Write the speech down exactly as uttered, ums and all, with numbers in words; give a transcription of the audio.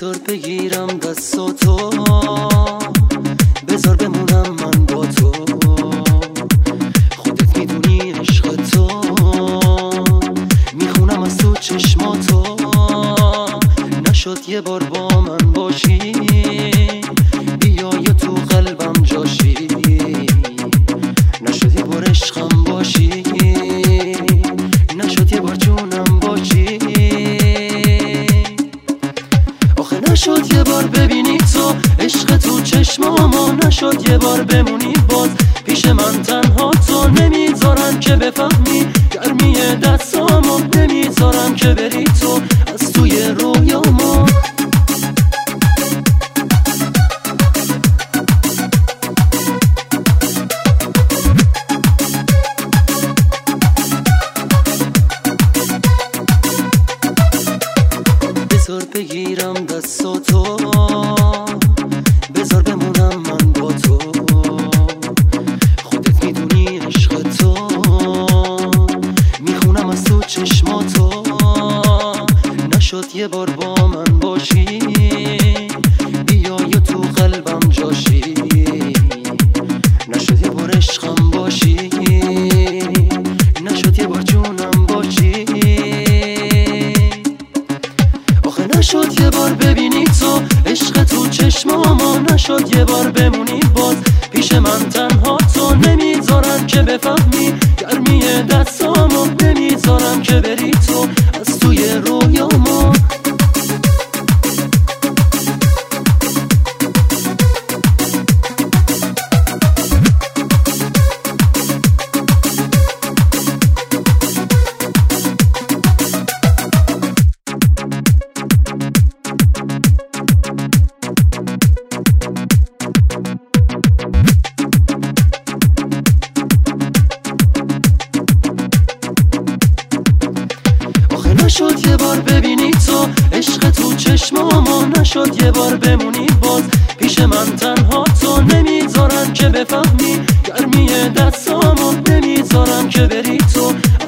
بذار بگیرم دستاتو، بذار بمونم من با تو. خودت میدونی عشق تو، میخونم از تو چشماتو. نشد یه بار با من باشی، بیا یا تو قلبم جاشی. نشد یه بار عشقم باشی، نشد یه بار جونم باشی. آخه نشد یه بار ببینی تو عشق تو چشمامو، نشد یه بار بمونی باز پیش من تنها. تو نمیذارم که بفهمی گرمی دستامو، نمیذارم که بری تو از توی رویامو. بذار بگیرم دستاتو، بذار بمونم من با تو. خودت میدونی عشق تو، میخونم از تو چشماتو. نشد یه بار با من باشی، بیا یا تو قلبم جاشی. نشد یه بار عشقم باشی، نشد یه بار جونم باشی. نشد یه بار ببینی تو عشق تو چشمامو، نشد یه بار بمونی باز پیش من تنها. تو نمیذارم که بفهمی گرمی دستامو، نمیذارم که بری تو از توی رویامو. نشد یه بار ببینی تو عشق تو چشمامو، نشد یه بار بمونی باز پیش من تنها. تو نمیذارم که بفهمی گرمی دستامو، نمیذارم که بری تو